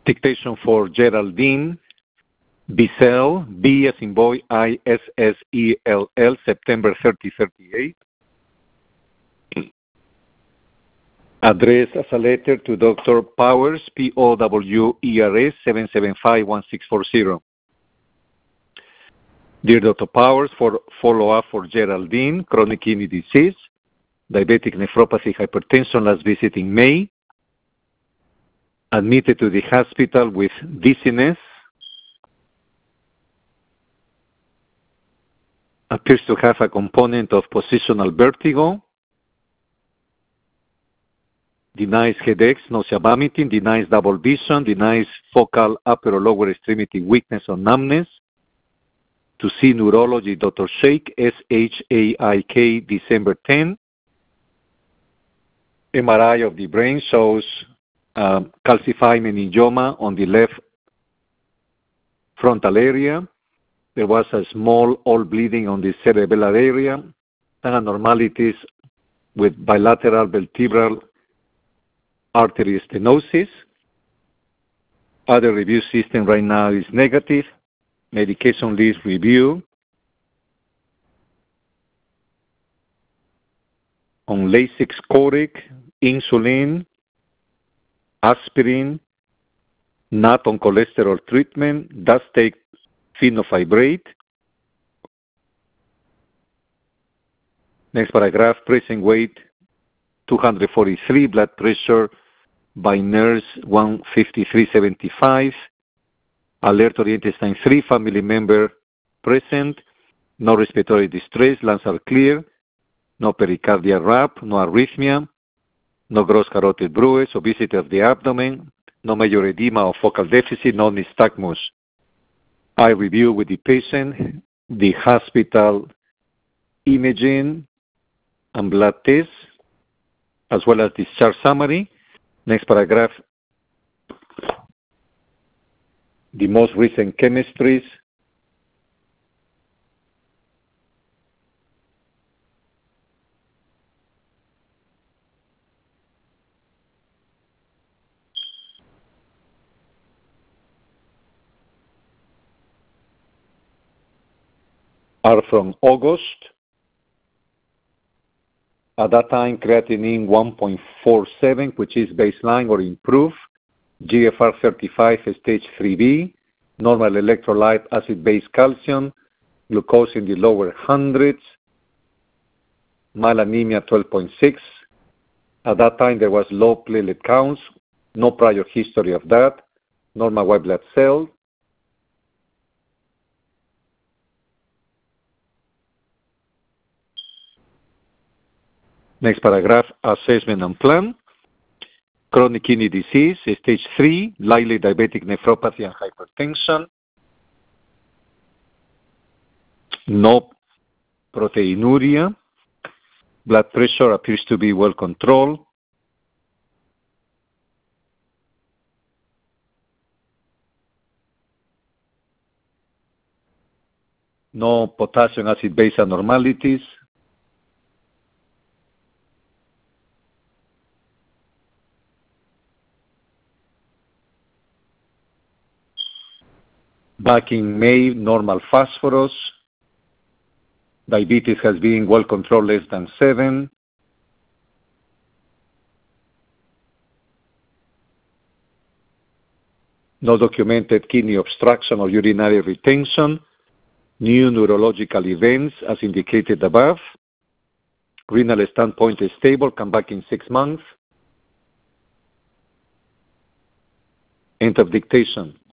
Dictation for Geraldine Bissell, B as in boy, Issell, September 30, 38. Address as a letter to Dr. Powers, Powers, 775-1640. Dear Dr. Powers, for follow-up for Geraldine, chronic kidney disease, diabetic nephropathy, hypertension, last visit in May, admitted to the hospital with dizziness, appears to have a component of positional vertigo, denies headaches, nausea, vomiting, denies double vision, denies focal upper or lower extremity weakness or numbness. To see neurology, Dr. Shaik, Shaik, December 10. MRI of the brain shows calcified meningioma on the left frontal area. There was a small all bleeding on the cerebellar area, and abnormalities with bilateral vertebral artery stenosis. Other review system right now is negative. Medication list review. On Lasix Coric, insulin, aspirin, not on cholesterol treatment, does take fenofibrate. Next paragraph, present weight 243, blood pressure by nurse 153/75. Alert oriented sign 3, family member present, no respiratory distress, lungs are clear, no pericardial rap, no arrhythmia, no gross carotid bruise, obesity of the abdomen, no major edema or focal deficit, no nystagmus. I review with the patient the hospital imaging and blood tests, as well as discharge summary. Next paragraph, the most recent chemistries. Are from August. At that time, creatinine 1.47, which is baseline or improved. GFR 35, stage 3B. Normal electrolyte, acid-base calcium. Glucose in the lower hundreds. Mild anemia 12.6. At that time, there was low platelet counts. No prior history of that. Normal white blood cell. Next paragraph, assessment and plan. Chronic kidney disease, stage 3, likely diabetic nephropathy and hypertension. No proteinuria. Blood pressure appears to be well controlled. No potassium acid-base abnormalities. Back in May, normal phosphorus. Diabetes has been well controlled, less than 7. No documented kidney obstruction or urinary retention. New neurological events as indicated above. Renal standpoint is stable, come back in 6 months. End of dictation.